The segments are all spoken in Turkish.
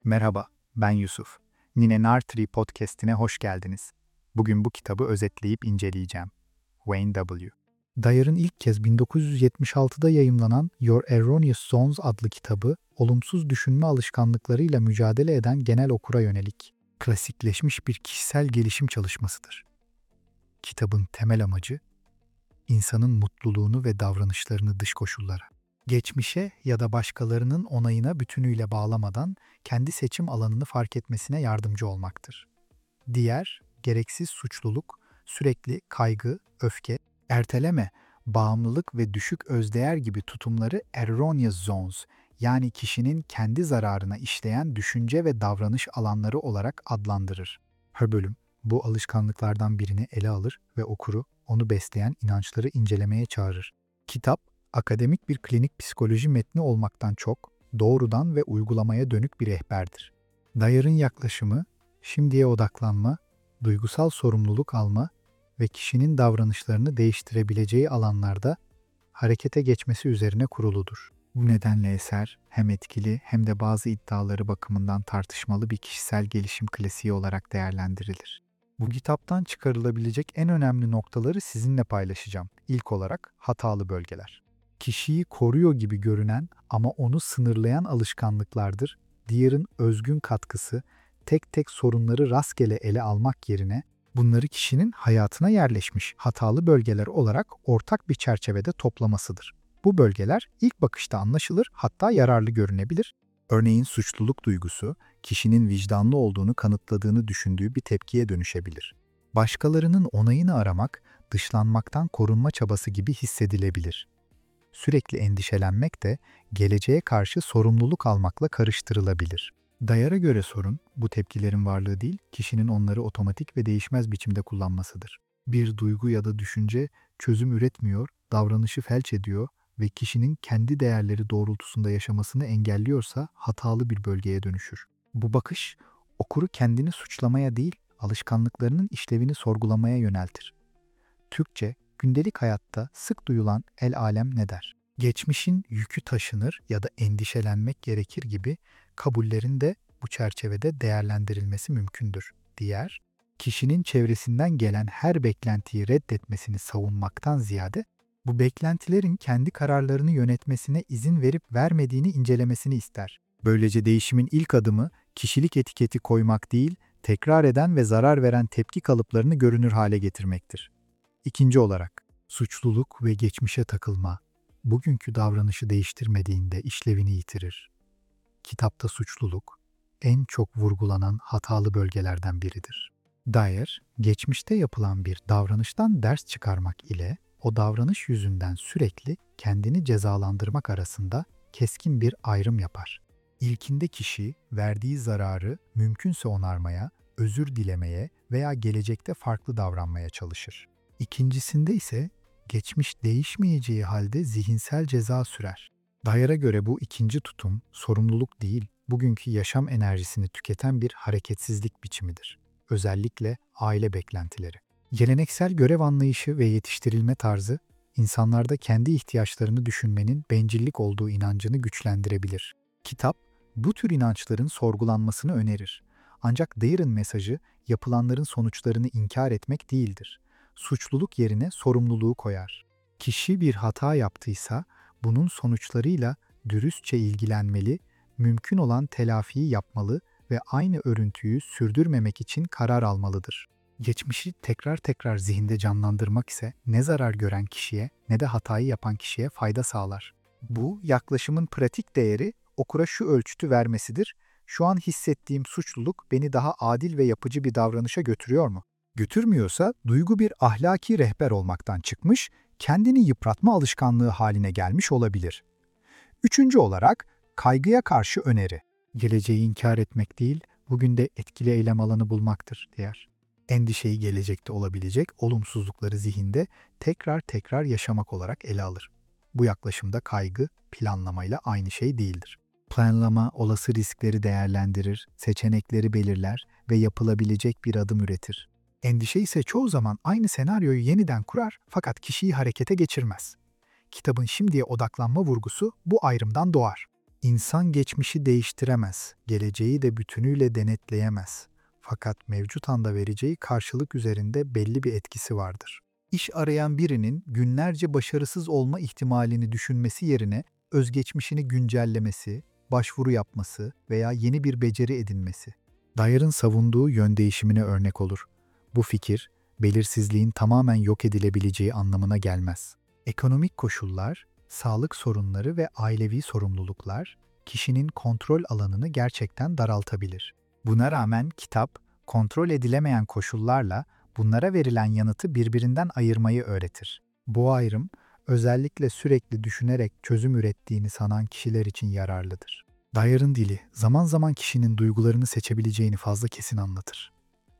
Merhaba, ben Yusuf. Nine Nartri podcast'ine hoş geldiniz. Bugün bu kitabı özetleyip inceleyeceğim. Wayne W. Dyer'ın ilk kez 1976'da yayımlanan Your Erroneous Zones adlı kitabı, olumsuz düşünme alışkanlıklarıyla mücadele eden genel okura yönelik, klasikleşmiş bir kişisel gelişim çalışmasıdır. Kitabın temel amacı, insanın mutluluğunu ve davranışlarını dış koşullara, geçmişe ya da başkalarının onayına bütünüyle bağlamadan kendi seçim alanını fark etmesine yardımcı olmaktır. Diğer, gereksiz suçluluk, sürekli kaygı, öfke, erteleme, bağımlılık ve düşük özdeğer gibi tutumları erroneous zones, yani kişinin kendi zararına işleyen düşünce ve davranış alanları olarak adlandırır. Her bölüm bu alışkanlıklardan birini ele alır ve okuru onu besleyen inançları incelemeye çağırır. Kitap, akademik bir klinik psikoloji metni olmaktan çok, doğrudan ve uygulamaya dönük bir rehberdir. Dyer'ın yaklaşımı, şimdiye odaklanma, duygusal sorumluluk alma ve kişinin davranışlarını değiştirebileceği alanlarda harekete geçmesi üzerine kuruludur. Bu nedenle eser hem etkili hem de bazı iddiaları bakımından tartışmalı bir kişisel gelişim klasiği olarak değerlendirilir. Bu kitaptan çıkarılabilecek en önemli noktaları sizinle paylaşacağım. İlk olarak hatalı bölgeler. Kişiyi koruyor gibi görünen ama onu sınırlayan alışkanlıklardır. Dyer'ın özgün katkısı, tek tek sorunları rastgele ele almak yerine bunları kişinin hayatına yerleşmiş hatalı bölgeler olarak ortak bir çerçevede toplamasıdır. Bu bölgeler ilk bakışta anlaşılır, hatta yararlı görünebilir. Örneğin suçluluk duygusu, kişinin vicdanlı olduğunu kanıtladığını düşündüğü bir tepkiye dönüşebilir. Başkalarının onayını aramak, dışlanmaktan korunma çabası gibi hissedilebilir. Sürekli endişelenmek de geleceğe karşı sorumluluk almakla karıştırılabilir. Dyer'a göre sorun, bu tepkilerin varlığı değil, kişinin onları otomatik ve değişmez biçimde kullanmasıdır. Bir duygu ya da düşünce çözüm üretmiyor, davranışı felç ediyor ve kişinin kendi değerleri doğrultusunda yaşamasını engelliyorsa hatalı bir bölgeye dönüşür. Bu bakış, okuru kendini suçlamaya değil, alışkanlıklarının işlevini sorgulamaya yöneltir. Türkçe, gündelik hayatta sık duyulan el alem ne der? Geçmişin yükü taşınır ya da endişelenmek gerekir gibi kabullerin de bu çerçevede değerlendirilmesi mümkündür. Diğer, kişinin çevresinden gelen her beklentiyi reddetmesini savunmaktan ziyade, bu beklentilerin kendi kararlarını yönetmesine izin verip vermediğini incelemesini ister. Böylece değişimin ilk adımı kişilik etiketi koymak değil, tekrar eden ve zarar veren tepki kalıplarını görünür hale getirmektir. İkinci olarak, suçluluk ve geçmişe takılma, bugünkü davranışı değiştirmediğinde işlevini yitirir. Kitapta suçluluk, en çok vurgulanan hatalı bölgelerden biridir. Dyer, geçmişte yapılan bir davranıştan ders çıkarmak ile o davranış yüzünden sürekli kendini cezalandırmak arasında keskin bir ayrım yapar. İlkinde kişi, verdiği zararı mümkünse onarmaya, özür dilemeye veya gelecekte farklı davranmaya çalışır. İkincisinde ise geçmiş değişmeyeceği halde zihinsel ceza sürer. Dyer'a göre bu ikinci tutum sorumluluk değil, bugünkü yaşam enerjisini tüketen bir hareketsizlik biçimidir. Özellikle aile beklentileri. Geleneksel görev anlayışı ve yetiştirilme tarzı, insanlarda kendi ihtiyaçlarını düşünmenin bencillik olduğu inancını güçlendirebilir. Kitap, bu tür inançların sorgulanmasını önerir. Ancak Dyer'ın mesajı, yapılanların sonuçlarını inkar etmek değildir. Suçluluk yerine sorumluluğu koyar. Kişi bir hata yaptıysa, bunun sonuçlarıyla dürüstçe ilgilenmeli, mümkün olan telafiyi yapmalı ve aynı örüntüyü sürdürmemek için karar almalıdır. Geçmişi tekrar tekrar zihinde canlandırmak ise ne zarar gören kişiye ne de hatayı yapan kişiye fayda sağlar. Bu yaklaşımın pratik değeri okura şu ölçütü vermesidir: şu an hissettiğim suçluluk beni daha adil ve yapıcı bir davranışa götürüyor mu? Götürmüyorsa duygu bir ahlaki rehber olmaktan çıkmış, kendini yıpratma alışkanlığı haline gelmiş olabilir. Üçüncü olarak kaygıya karşı öneri. Geleceği inkar etmek değil, bugün de etkili eylem alanı bulmaktır, diğer. Endişeyi gelecekte olabilecek olumsuzlukları zihinde tekrar tekrar yaşamak olarak ele alır. Bu yaklaşımda kaygı, planlamayla aynı şey değildir. Planlama, olası riskleri değerlendirir, seçenekleri belirler ve yapılabilecek bir adım üretir. Endişe ise çoğu zaman aynı senaryoyu yeniden kurar fakat kişiyi harekete geçirmez. Kitabın şimdiye odaklanma vurgusu bu ayrımdan doğar. İnsan geçmişi değiştiremez, geleceği de bütünüyle denetleyemez. Fakat mevcut anda vereceği karşılık üzerinde belli bir etkisi vardır. İş arayan birinin günlerce başarısız olma ihtimalini düşünmesi yerine özgeçmişini güncellemesi, başvuru yapması veya yeni bir beceri edinmesi. Dyer'ın savunduğu yön değişimine örnek olur. Bu fikir, belirsizliğin tamamen yok edilebileceği anlamına gelmez. Ekonomik koşullar, sağlık sorunları ve ailevi sorumluluklar kişinin kontrol alanını gerçekten daraltabilir. Buna rağmen kitap, kontrol edilemeyen koşullarla bunlara verilen yanıtı birbirinden ayırmayı öğretir. Bu ayrım, özellikle sürekli düşünerek çözüm ürettiğini sanan kişiler için yararlıdır. Dyer'ın dili, zaman zaman kişinin duygularını seçebileceğini fazla kesin anlatır.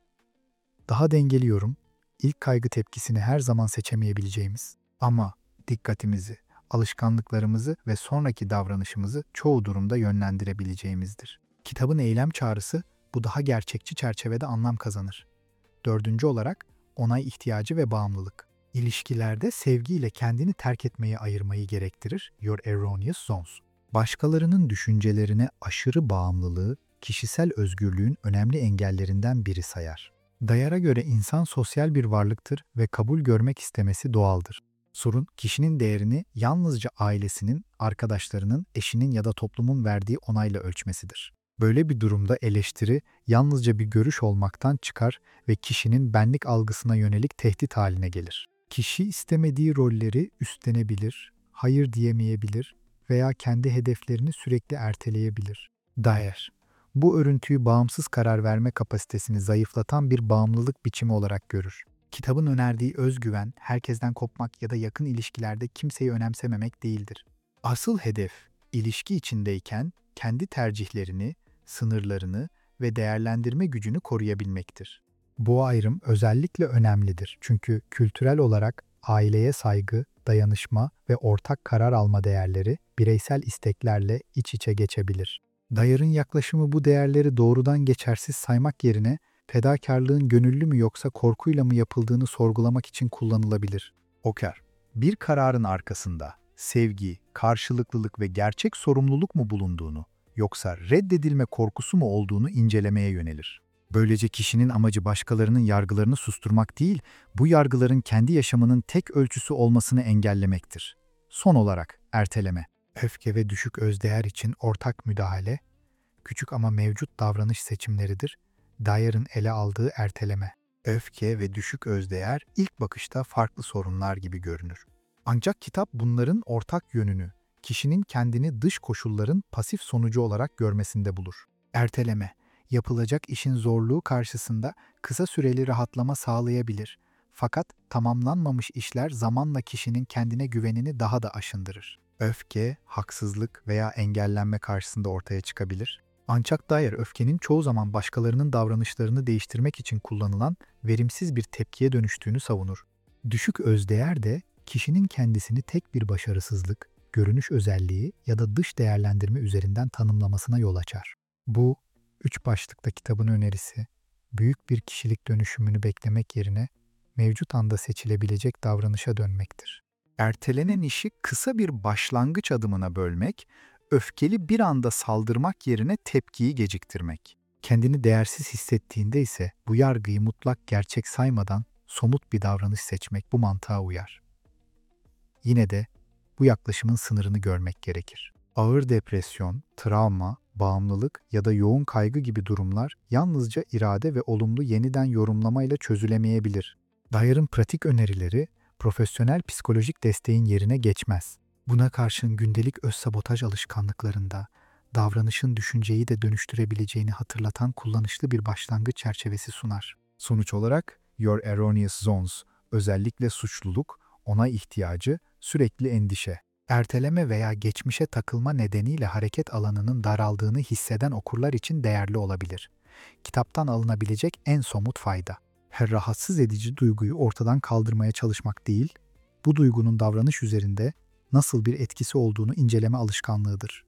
Daha dengeli yorum, ilk kaygı tepkisini her zaman seçemeyebileceğimiz ama dikkatimizi, alışkanlıklarımızı ve sonraki davranışımızı çoğu durumda yönlendirebileceğimizdir. Kitabın eylem çağrısı bu daha gerçekçi çerçevede anlam kazanır. Dördüncü olarak onay ihtiyacı ve bağımlılık. İlişkilerde sevgiyle kendini terk etmeyi ayırmayı gerektirir. Your Erroneous Zones. Başkalarının düşüncelerine aşırı bağımlılığı kişisel özgürlüğün önemli engellerinden biri sayar. Dyer'a göre insan sosyal bir varlıktır ve kabul görmek istemesi doğaldır. Sorun, kişinin değerini yalnızca ailesinin, arkadaşlarının, eşinin ya da toplumun verdiği onayla ölçmesidir. Böyle bir durumda eleştiri yalnızca bir görüş olmaktan çıkar ve kişinin benlik algısına yönelik tehdit haline gelir. Kişi istemediği rolleri üstlenebilir, hayır diyemeyebilir veya kendi hedeflerini sürekli erteleyebilir. Dyer, bu örüntüyü bağımsız karar verme kapasitesini zayıflatan bir bağımlılık biçimi olarak görür. Kitabın önerdiği özgüven, herkesten kopmak ya da yakın ilişkilerde kimseyi önemsememek değildir. Asıl hedef, ilişki içindeyken kendi tercihlerini, sınırlarını ve değerlendirme gücünü koruyabilmektir. Bu ayrım özellikle önemlidir çünkü kültürel olarak aileye saygı, dayanışma ve ortak karar alma değerleri bireysel isteklerle iç içe geçebilir. Dyer'ın yaklaşımı bu değerleri doğrudan geçersiz saymak yerine fedakarlığın gönüllü mü yoksa korkuyla mı yapıldığını sorgulamak için kullanılabilir. Oker, bir kararın arkasında sevgi, karşılıklılık ve gerçek sorumluluk mu bulunduğunu, yoksa reddedilme korkusu mu olduğunu incelemeye yönelir. Böylece kişinin amacı başkalarının yargılarını susturmak değil, bu yargıların kendi yaşamının tek ölçüsü olmasını engellemektir. Son olarak erteleme. Öfke ve düşük özdeğer için ortak müdahale, küçük ama mevcut davranış seçimleridir. Dyer'ın ele aldığı erteleme. Öfke ve düşük özdeğer ilk bakışta farklı sorunlar gibi görünür. Ancak kitap bunların ortak yönünü, kişinin kendini dış koşulların pasif sonucu olarak görmesinde bulur. Erteleme, yapılacak işin zorluğu karşısında kısa süreli rahatlama sağlayabilir. Fakat tamamlanmamış işler zamanla kişinin kendine güvenini daha da aşındırır. Öfke, haksızlık veya engellenme karşısında ortaya çıkabilir. Ancak Dyer öfkenin çoğu zaman başkalarının davranışlarını değiştirmek için kullanılan verimsiz bir tepkiye dönüştüğünü savunur. Düşük özdeğer de kişinin kendisini tek bir başarısızlık, görünüş özelliği ya da dış değerlendirme üzerinden tanımlamasına yol açar. Bu, üç başlıkta kitabın önerisi, büyük bir kişilik dönüşümünü beklemek yerine mevcut anda seçilebilecek davranışa dönmektir. Ertelenen işi kısa bir başlangıç adımına bölmek, öfkeli bir anda saldırmak yerine tepkiyi geciktirmek. Kendini değersiz hissettiğinde ise bu yargıyı mutlak gerçek saymadan somut bir davranış seçmek bu mantığa uyar. Yine de bu yaklaşımın sınırını görmek gerekir. Ağır depresyon, travma, bağımlılık ya da yoğun kaygı gibi durumlar yalnızca irade ve olumlu yeniden yorumlamayla çözülemeyebilir. Dyer'ın pratik önerileri profesyonel psikolojik desteğin yerine geçmez. Buna karşın gündelik özsabotaj alışkanlıklarında davranışın düşünceyi de dönüştürebileceğini hatırlatan kullanışlı bir başlangıç çerçevesi sunar. Sonuç olarak Your Erroneous Zones, özellikle suçluluk, onay ihtiyacı, sürekli endişe, erteleme veya geçmişe takılma nedeniyle hareket alanının daraldığını hisseden okurlar için değerli olabilir. Kitaptan alınabilecek en somut fayda, her rahatsız edici duyguyu ortadan kaldırmaya çalışmak değil, bu duygunun davranış üzerinde nasıl bir etkisi olduğunu inceleme alışkanlığıdır.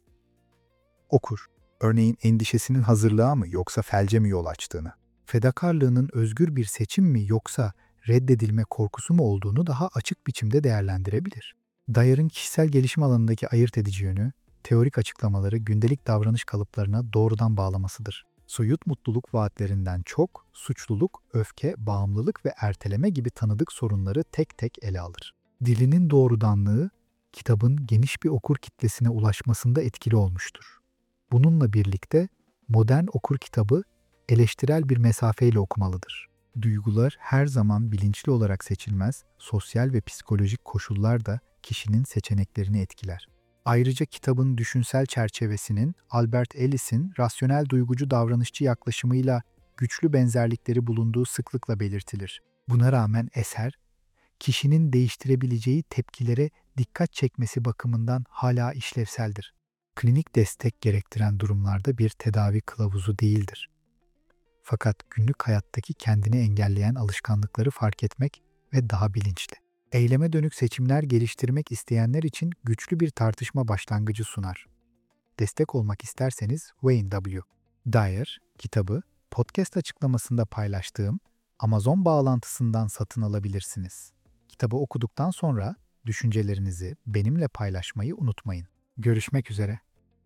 Okur, örneğin endişesinin hazırlığa mı yoksa felce mi yol açtığını, fedakarlığının özgür bir seçim mi yoksa reddedilme korkusu mu olduğunu daha açık biçimde değerlendirebilir. Dyer'ın kişisel gelişim alanındaki ayırt edici yönü, teorik açıklamaları gündelik davranış kalıplarına doğrudan bağlamasıdır. Soyut mutluluk vaatlerinden çok, suçluluk, öfke, bağımlılık ve erteleme gibi tanıdık sorunları tek tek ele alır. Dilinin doğrudanlığı, kitabın geniş bir okur kitlesine ulaşmasında etkili olmuştur. Bununla birlikte modern okur kitabı eleştirel bir mesafeyle okumalıdır. Duygular her zaman bilinçli olarak seçilmez, sosyal ve psikolojik koşullar da kişinin seçeneklerini etkiler. Ayrıca kitabın düşünsel çerçevesinin Albert Ellis'in rasyonel duygucu davranışçı yaklaşımıyla güçlü benzerlikleri bulunduğu sıklıkla belirtilir. Buna rağmen eser, kişinin değiştirebileceği tepkilere dikkat çekmesi bakımından hala işlevseldir. Klinik destek gerektiren durumlarda bir tedavi kılavuzu değildir. Fakat günlük hayattaki kendini engelleyen alışkanlıkları fark etmek ve daha bilinçli, eyleme dönük seçimler geliştirmek isteyenler için güçlü bir tartışma başlangıcı sunar. Destek olmak isterseniz Wayne W. Dyer kitabı podcast açıklamasında paylaştığım Amazon bağlantısından satın alabilirsiniz. Kitabı okuduktan sonra düşüncelerinizi benimle paylaşmayı unutmayın. Görüşmek üzere.